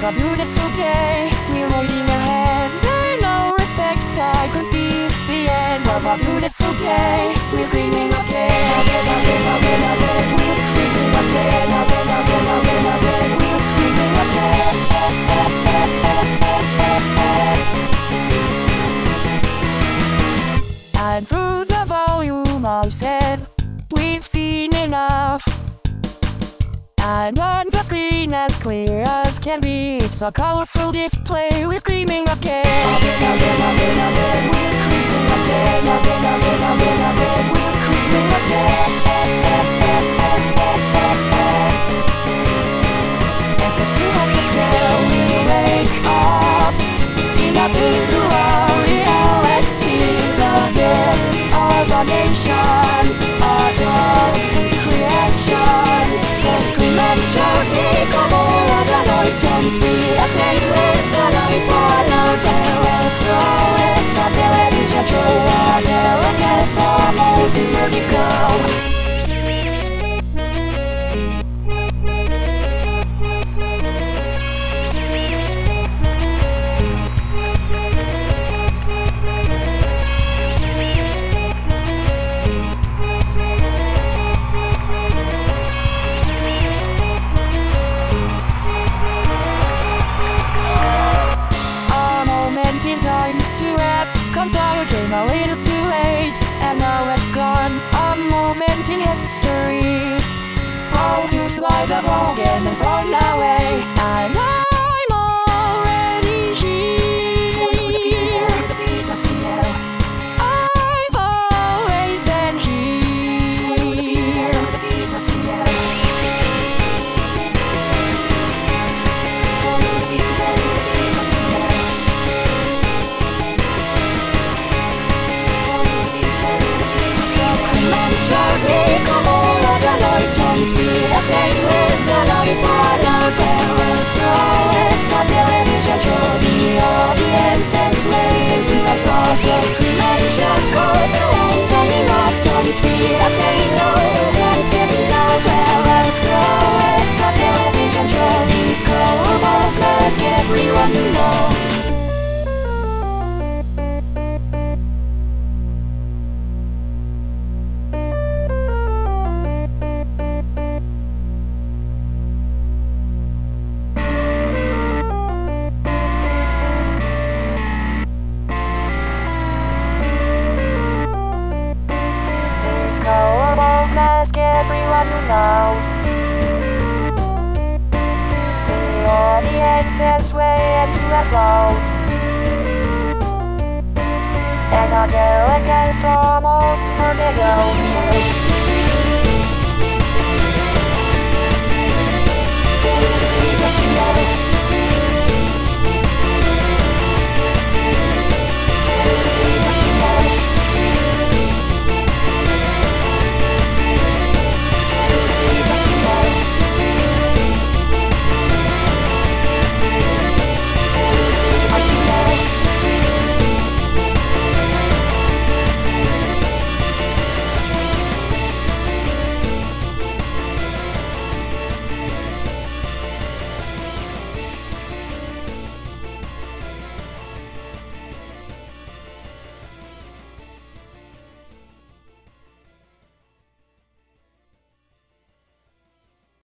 a beautiful day. We're holding our hands and no respect. I can see the end of a beautiful day. We're screaming again, again, again, again, again. We're screaming again, again, again, again, again. We're screaming again. And through the volume I said, we've seen enough. And on the screen as clear as can be, it's a colorful display. We're screaming again, again, again, again, again. We're screaming again, again, again, again, again. We're screaming again. And since we have to tell, we wake up in a singular reality. The death of a nation, a toxic reaction. So scream and shout, make a bowl of the noise. Don't be afraid, let the night run out. Let's throw it's a television show, a telecast from old vertical. Console came a little too late, and now it's gone. A moment in history, produced by the broken and thrown away. And I'm already here. I've always been here. Everyone you know. Everyone you know. The audience is way into the flow, and I'll go against almost for the go.